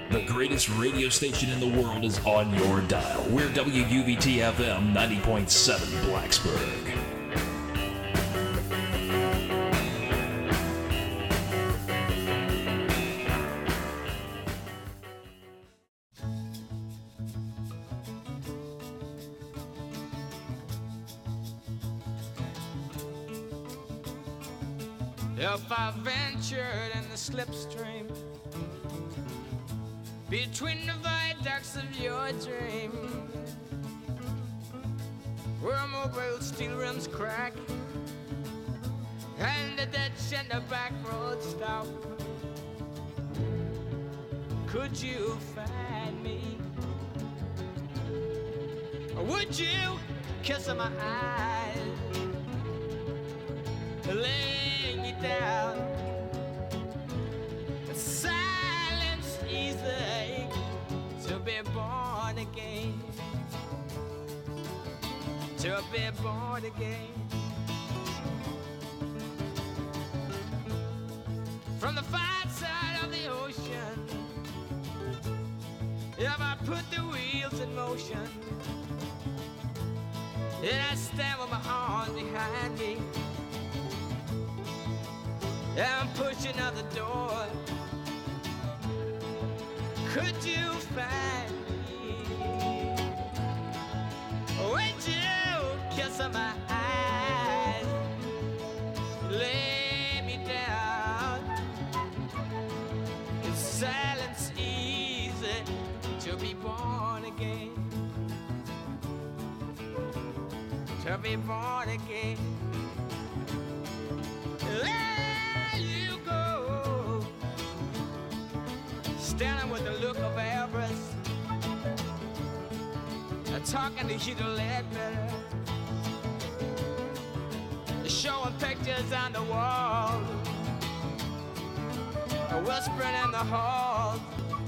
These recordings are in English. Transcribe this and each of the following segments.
The greatest radio station in the world is on your dial. We're WUVT-FM 90.7 Blacksburg. If I ventured in the slipstream between the viaducts of your dream, where mobile steel rims crack and the ditch and the back road stop, could you find me? Or would you kiss my eyes, laying you down? Silence easy to be born again, to be born again. From the far side of the ocean, if I put the wheels in motion, and I stand with my arms behind me, and I'm pushing out the door, could you find me? Would you kiss my eyes, lay me down? Is silence easy to be born again? To be born again. There you go, standing with the look of avarice, talking to Hugh Ledbetter, showing pictures on the wall, whispering in the hall.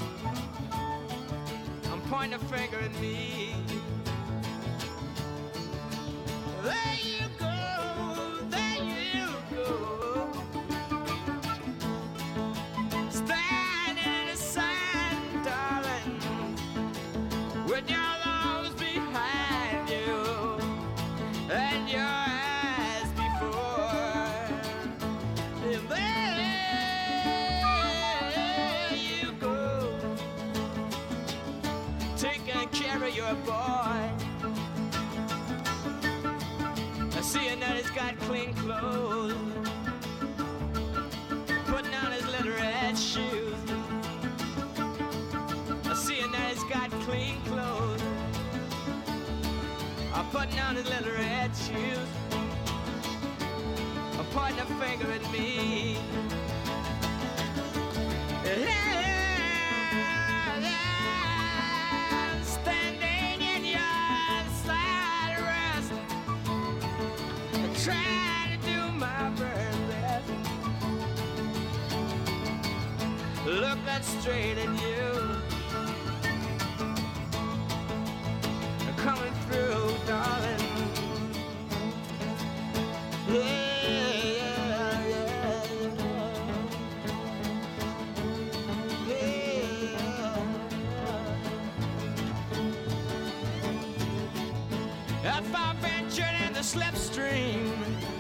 I'm pointing a finger at me. There you go, there you go, standing in the sun, darling, with your arms behind you and your eyes before. There you go, taking care of your boy, seeing that he's got clean clothes, putting on his little red shoes, seeing that he's got clean clothes, putting on his little red shoes, pointing a finger at me. Standing in your side rest, trying to do my very best, looking straight at you, coming through, darling. If I ventured in the slipstream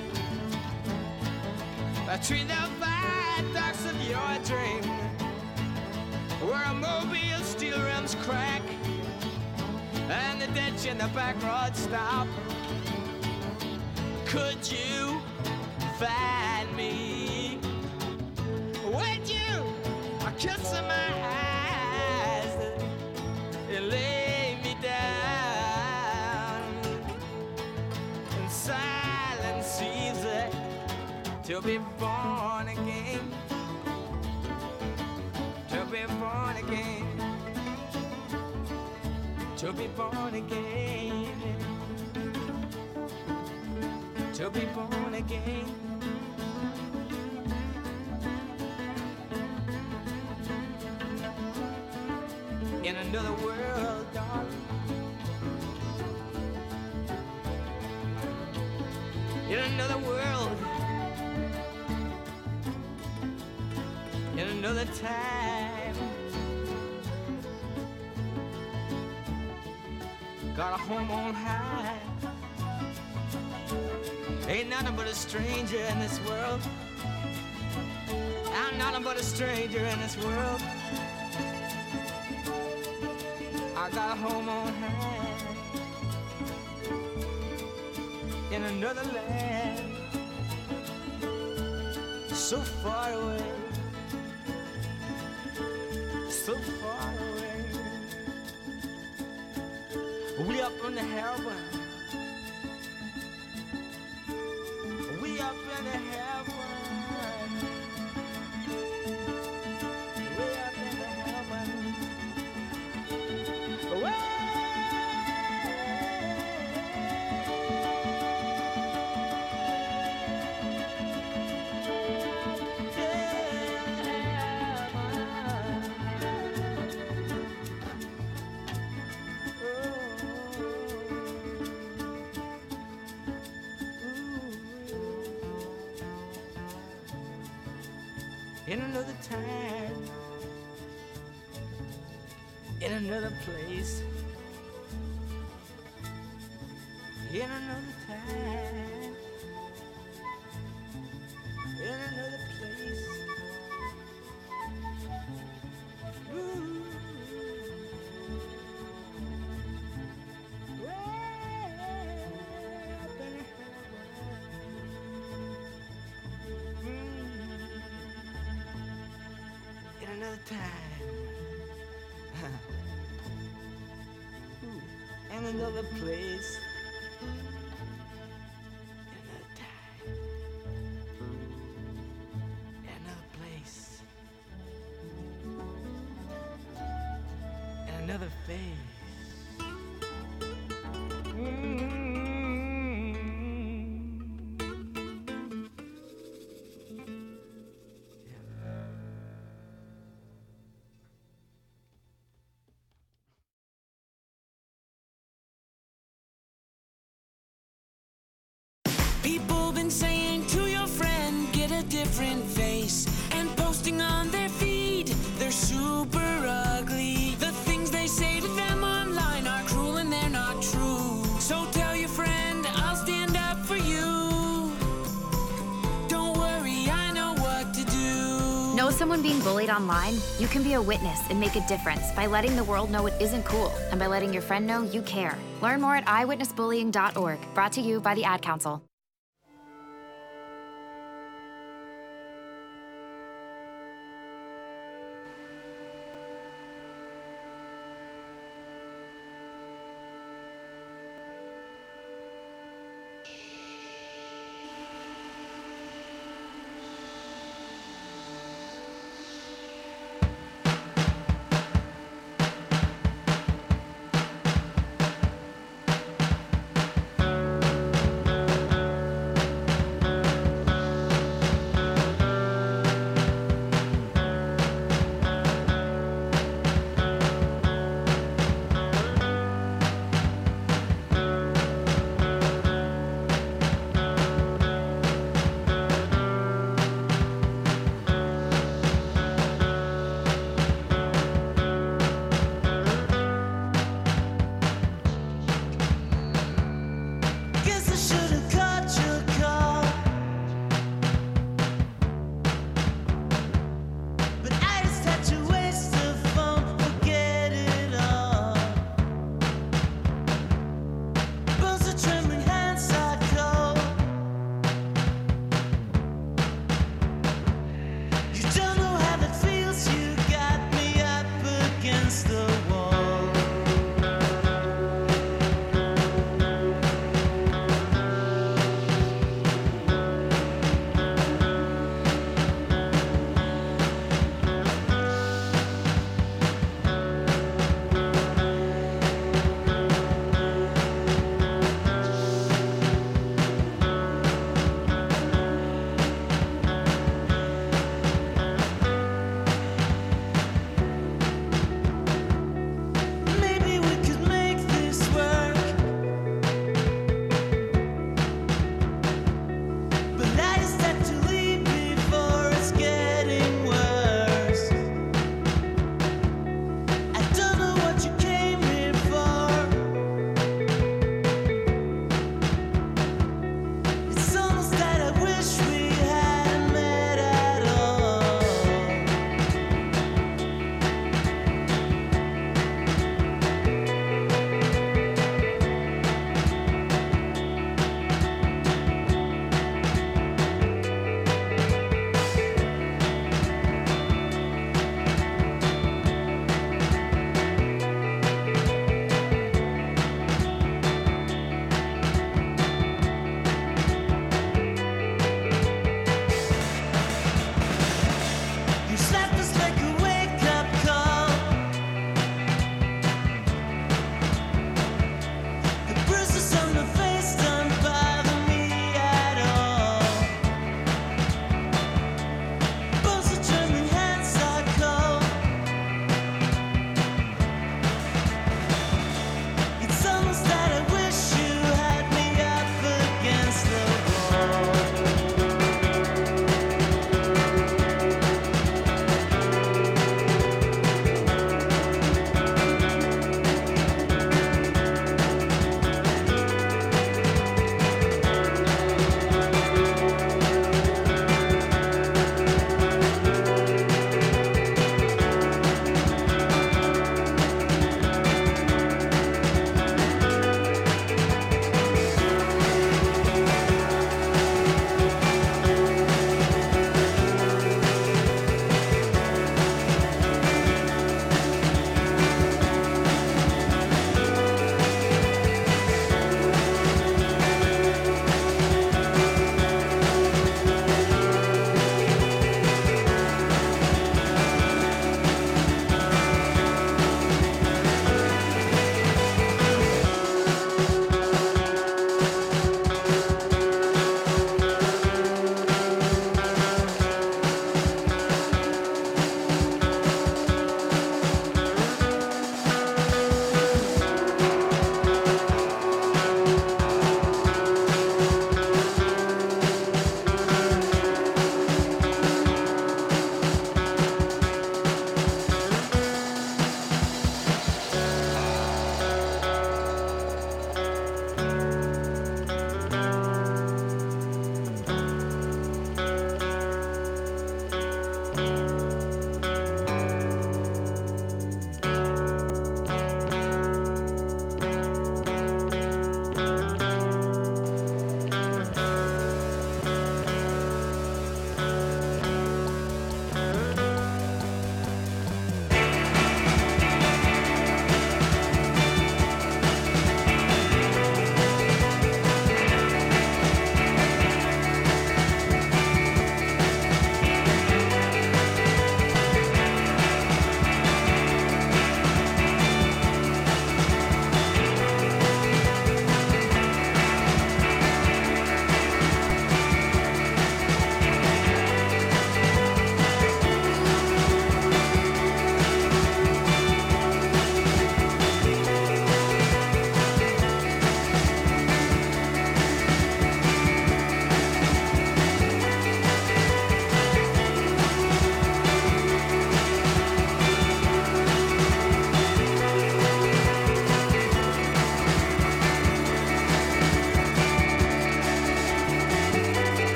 between the viaducts of your dream, where a mobile steel rims crack and the ditch in the back road stop, could you find me? Would you kiss my eyes and lay me down in silence easy to be born again, to be born again, to be born again, to be born again. In another world, darling, in another world, in another time, got a home on high. Ain't nothing but a stranger in this world. I'm nothing but a stranger in this world. I got a home on high in another land, so far away, so far away. We up in the heaven, we up in the heaven. In another time, in another place, in another time, in another place. Ooh. Another time, and another place, another time, another place, and another face. People been saying to your friend, get a different face, and posting on their feed, they're super ugly. The things they say to them online are cruel and they're not true. So tell your friend, I'll stand up for you. Don't worry, I know what to do. Know someone being bullied online? You can be a witness and make a difference by letting the world know it isn't cool and by letting your friend know you care. Learn more at eyewitnessbullying.org, brought to you by the Ad Council.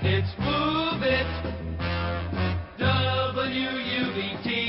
It's Move It, WUVT.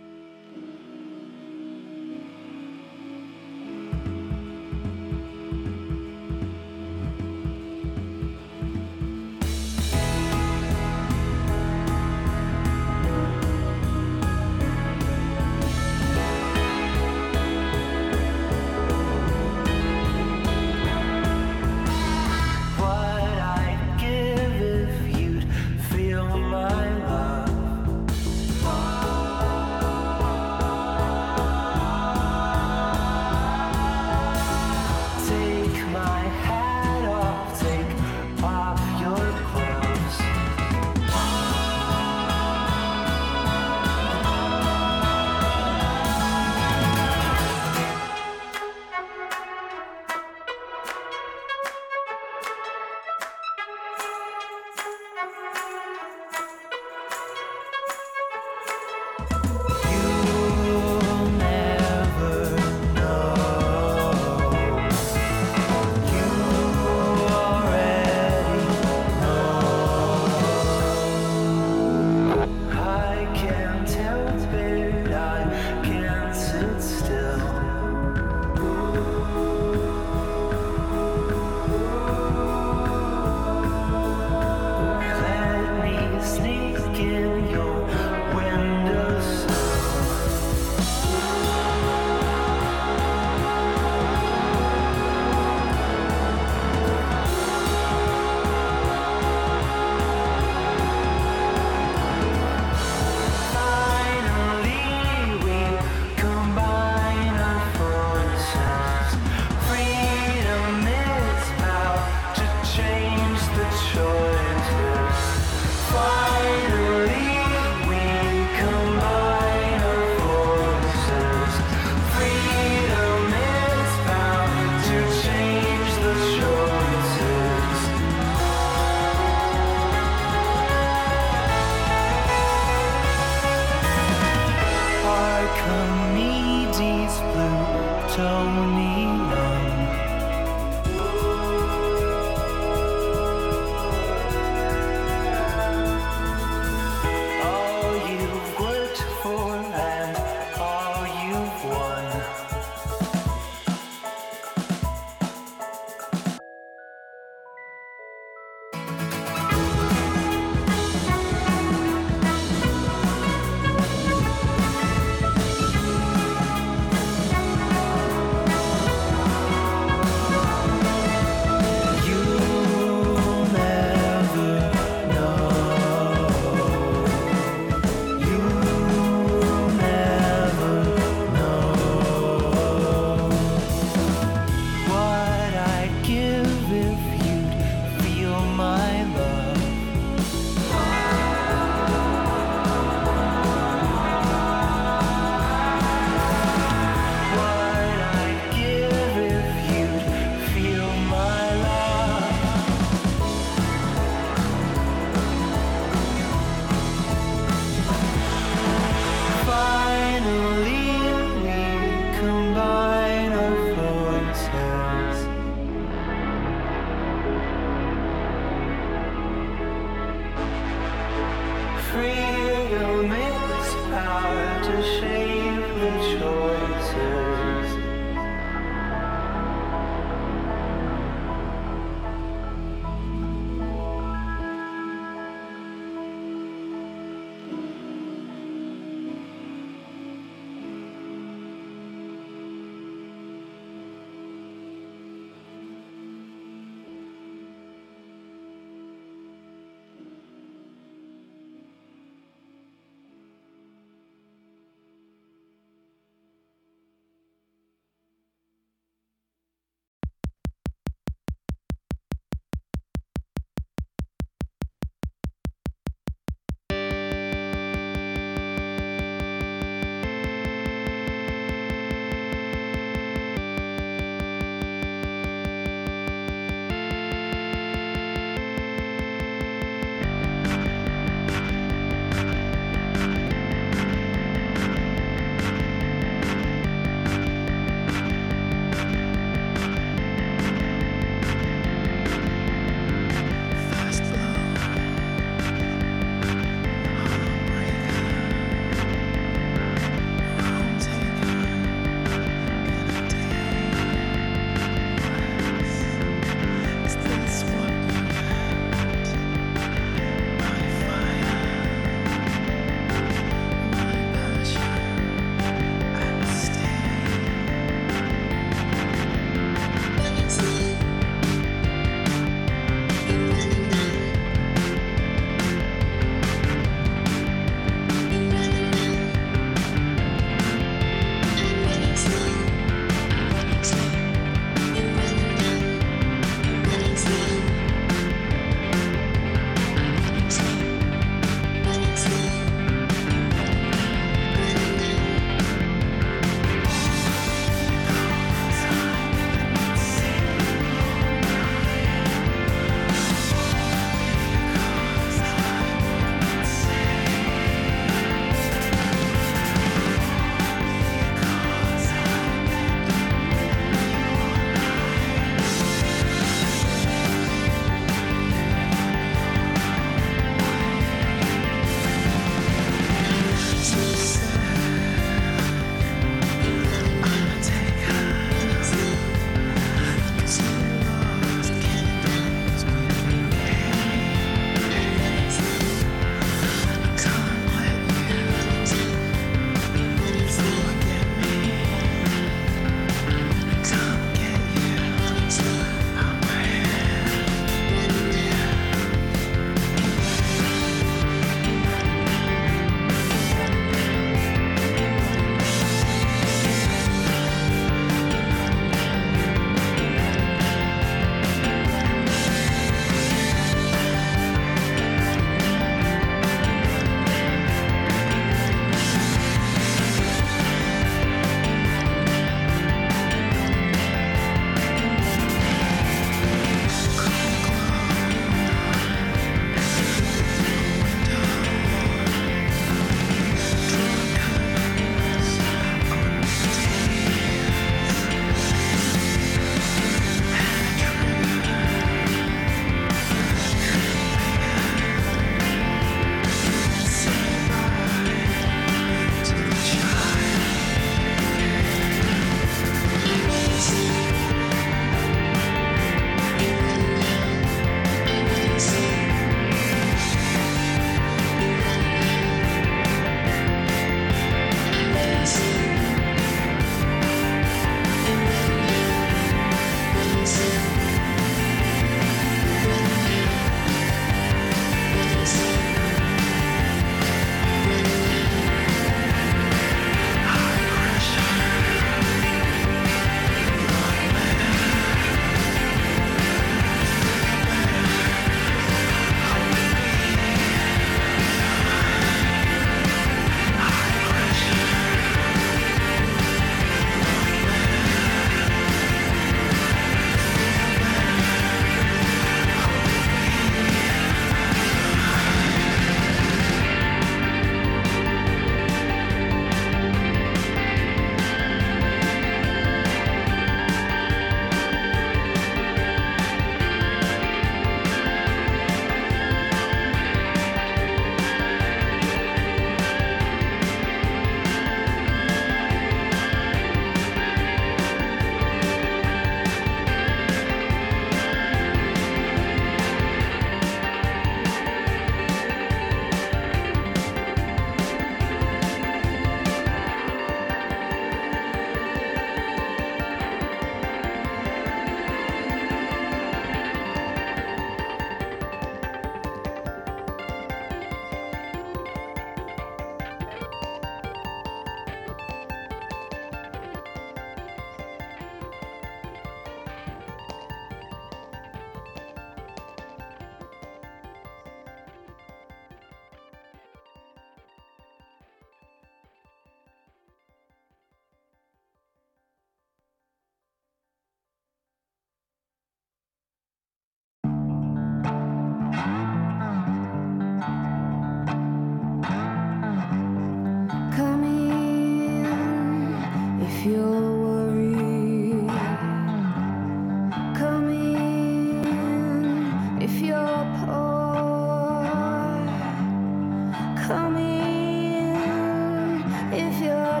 If you're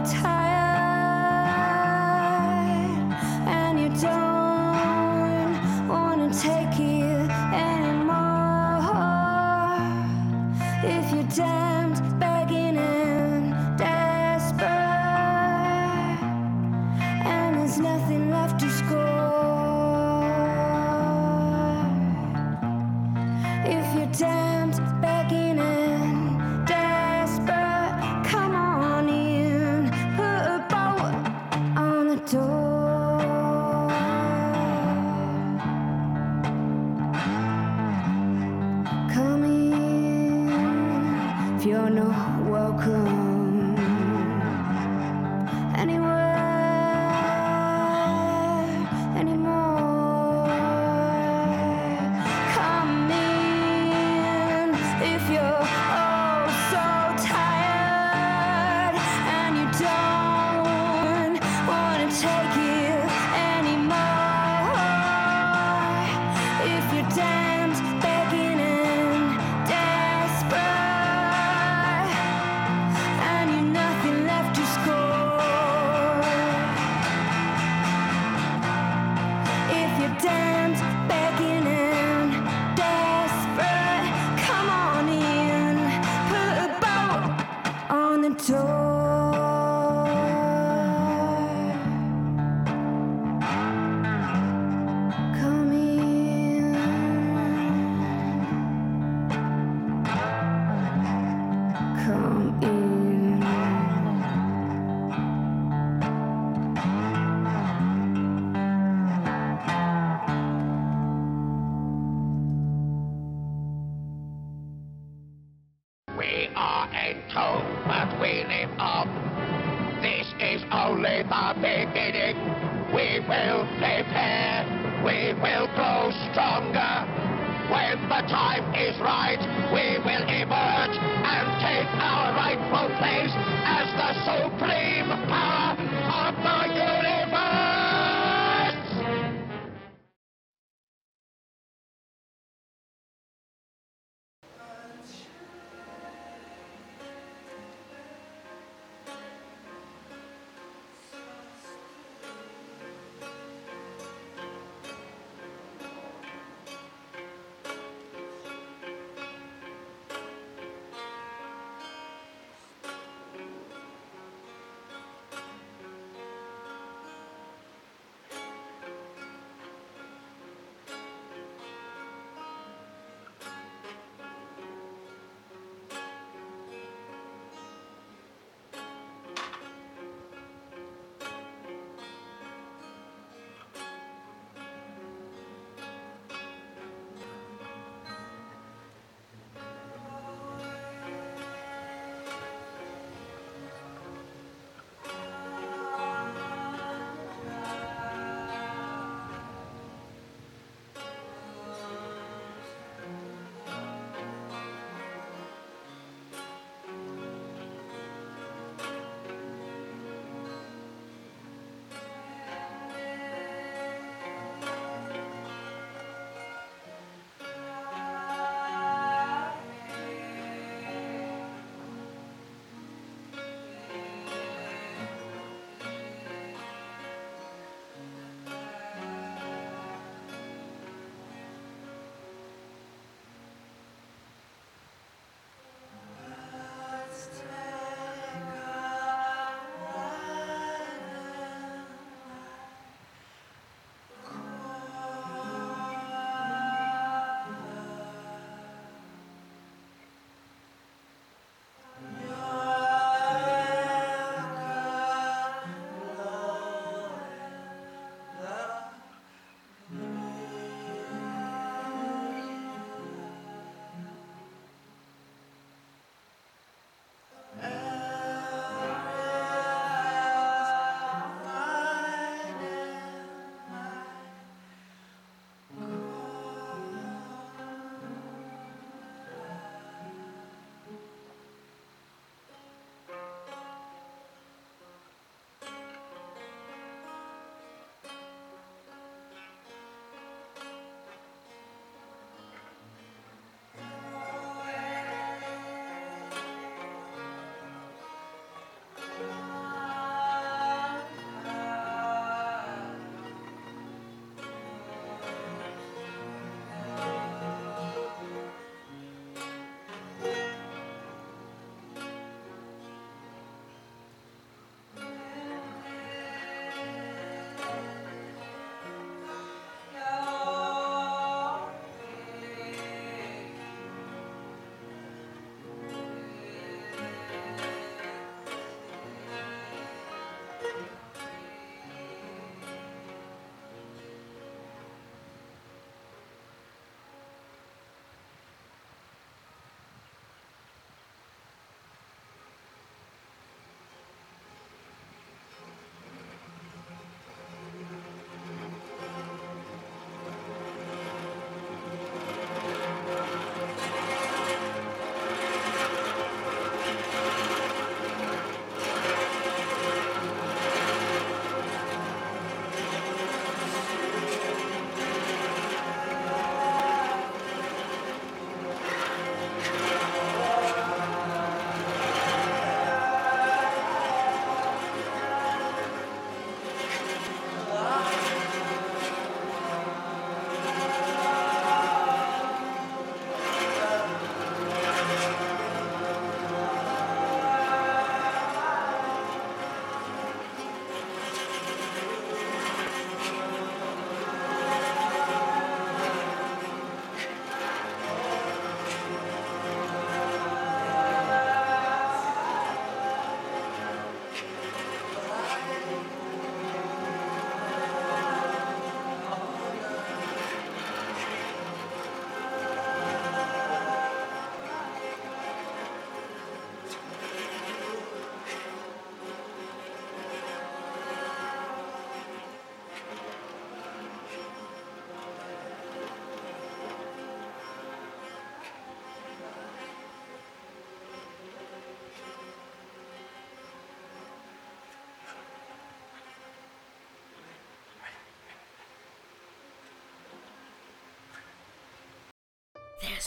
tired and you don't wanna take it anymore, if you're damned, begging and desperate, and there's nothing left to score, if you're damned, begging and desperate, come on in, put a bow on the door. Come in if you're not welcome anywhere anymore. Come in if you're oh so tired and you don't wanna take it anymore. If you're damned, begging and desperate, and you're nothing left to score. If you're damned, begging and desperate, come on in, put a bow on the door. Come in. Come in. We are entombed, but we live on. This is only the beginning. We will prepare. We will grow stronger. When the time is right, we will emerge and take our rightful place as the supreme power of the universe.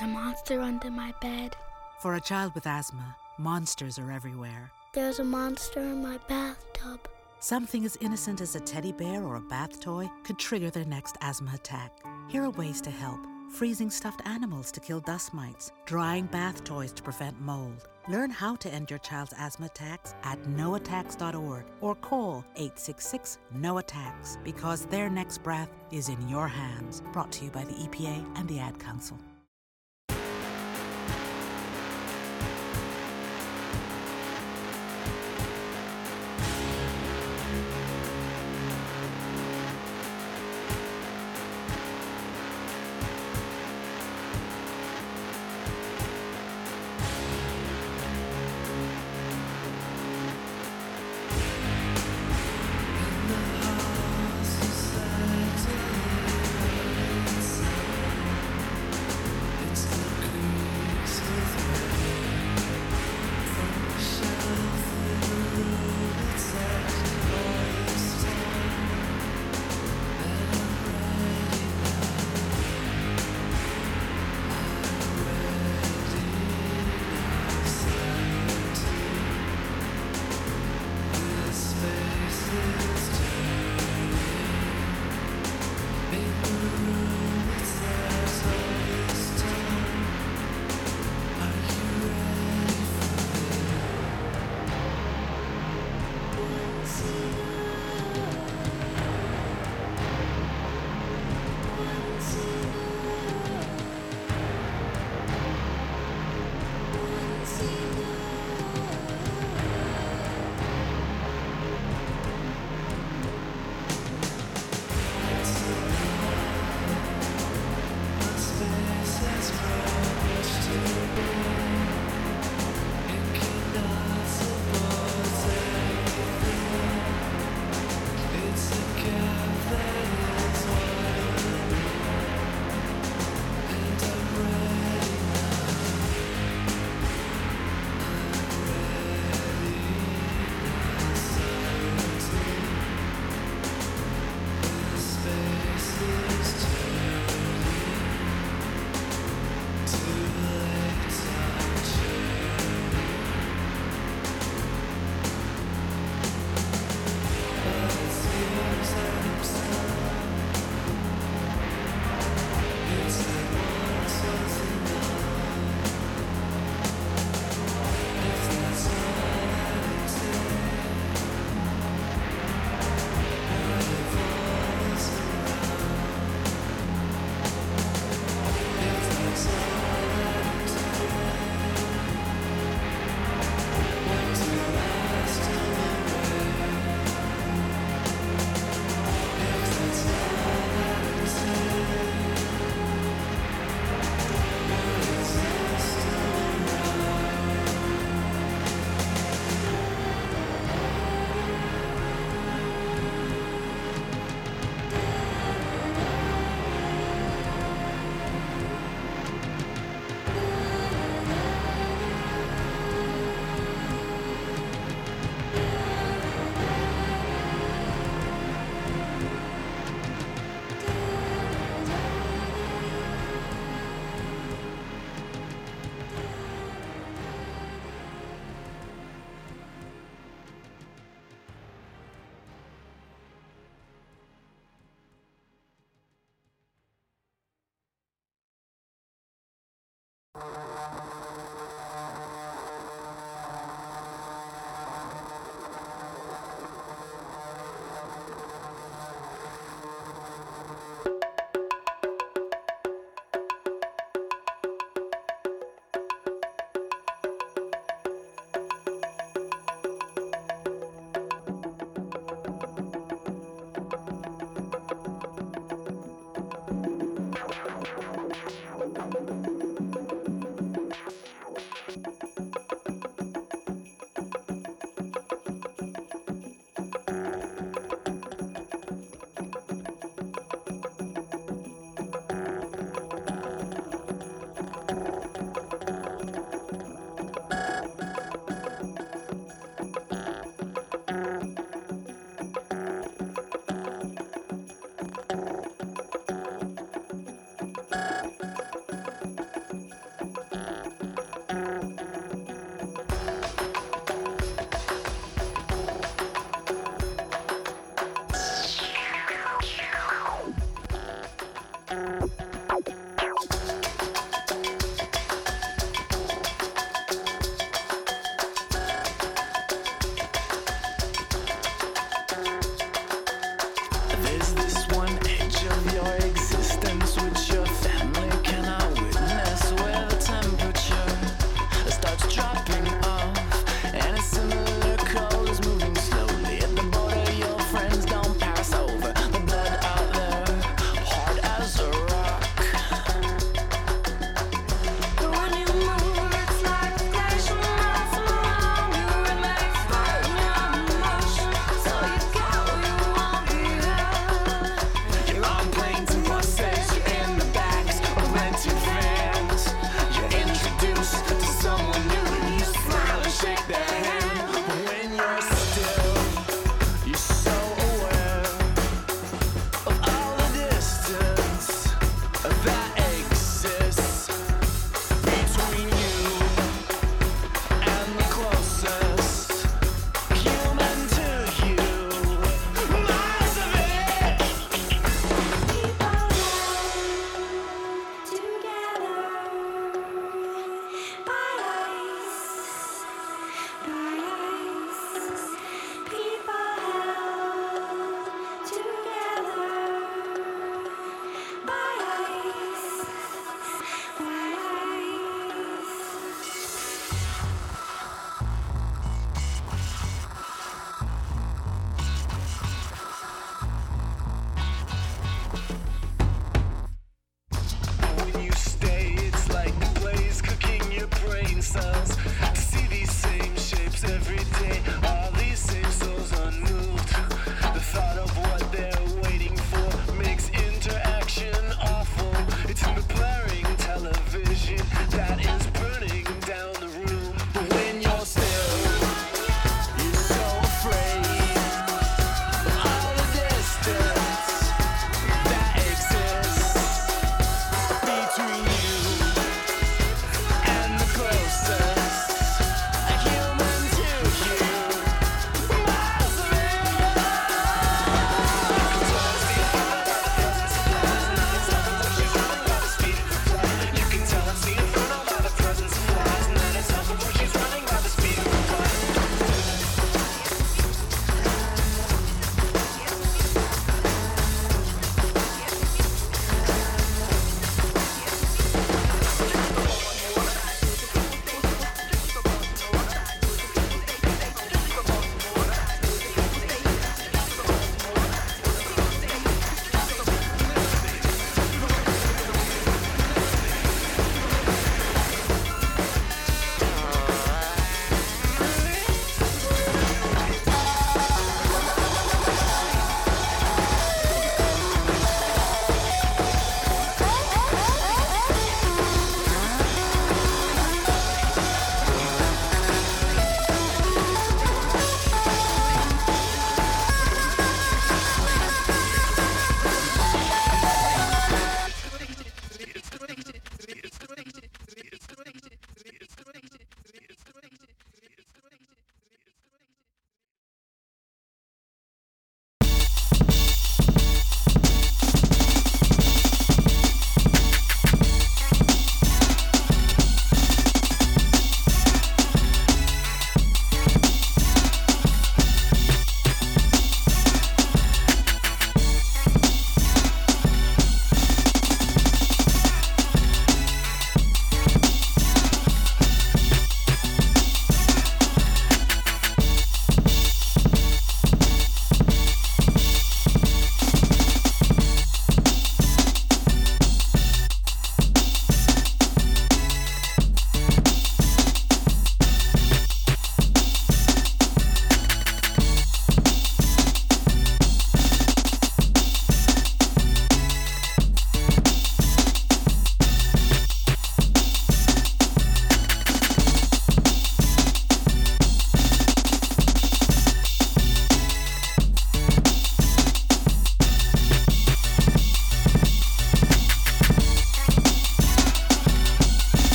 There's a monster under my bed. For a child with asthma, monsters are everywhere. There's a monster in my bathtub. Something as innocent as a teddy bear or a bath toy could trigger their next asthma attack. Here are ways to help. Freezing stuffed animals to kill dust mites, drying bath toys to prevent mold. Learn how to end your child's asthma attacks at noattacks.org or call 866-NO-ATTACKS because their next breath is in your hands. Brought to you by the EPA and the Ad Council.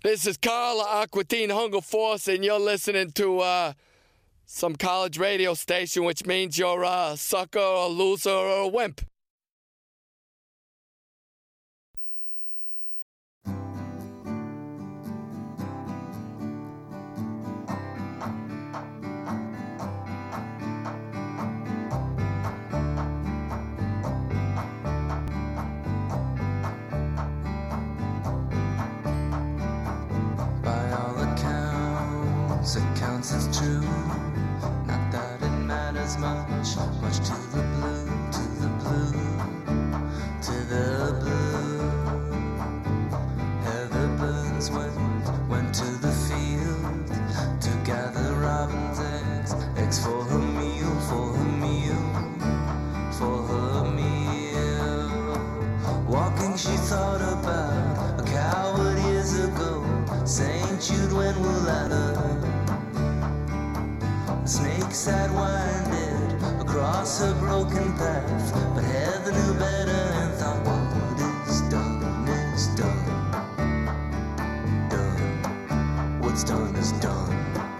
This is Carl Aquatine Hunger Force, and you're listening to some college radio station, which means you're a sucker, a loser, or a wimp. Accounts it's true, not that it matters much to the blue, to the blue, to the blue. Heather Burns went to the field to gather robin's eggs for her meal, for her meal, for her meal. Walking she thought about a coward years ago, St. Jude when we'll ladder. The snakes had winded across her broken path, but Heather knew better and thought, what is done is done. Done. What's done is done.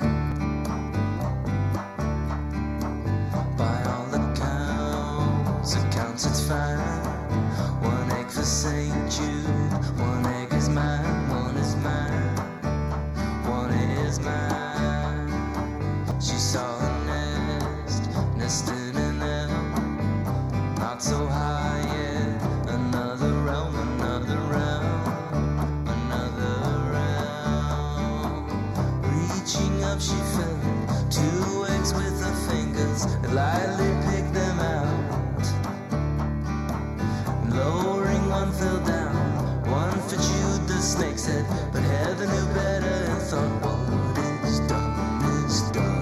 By all accounts it's fine. One egg for St. Jude, one egg is mine, one is mine, one is mine. She saw a nest in an elm, not so high yet. Another realm, another realm, another realm. Reaching up, she felt 2 eggs with her fingers and lightly picked them out. And lowering, one fell down, one for Jude the snake's head, but Heather knew better and thought, what is done is done.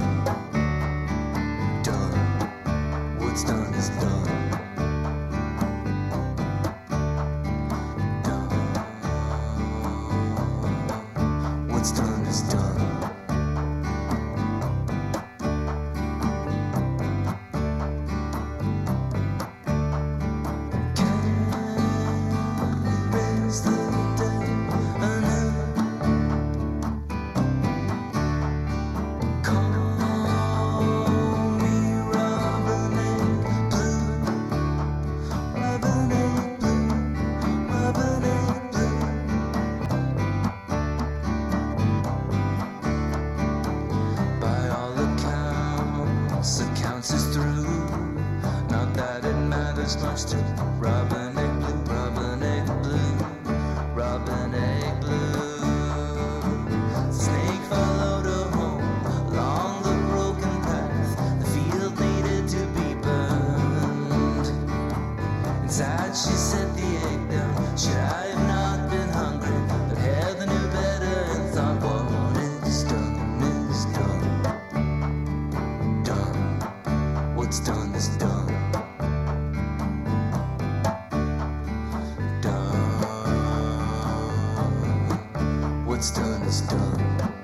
What's done is done. Done. What's done is done. Much to robin egg blue, robin egg blue, robin egg blue. Snake followed her home along the broken path. The field needed to be burned. Inside she set the egg down. Should I have not been hungry? But Heather knew better and thought, what is done is done. Done. What's done is done. What's done is done.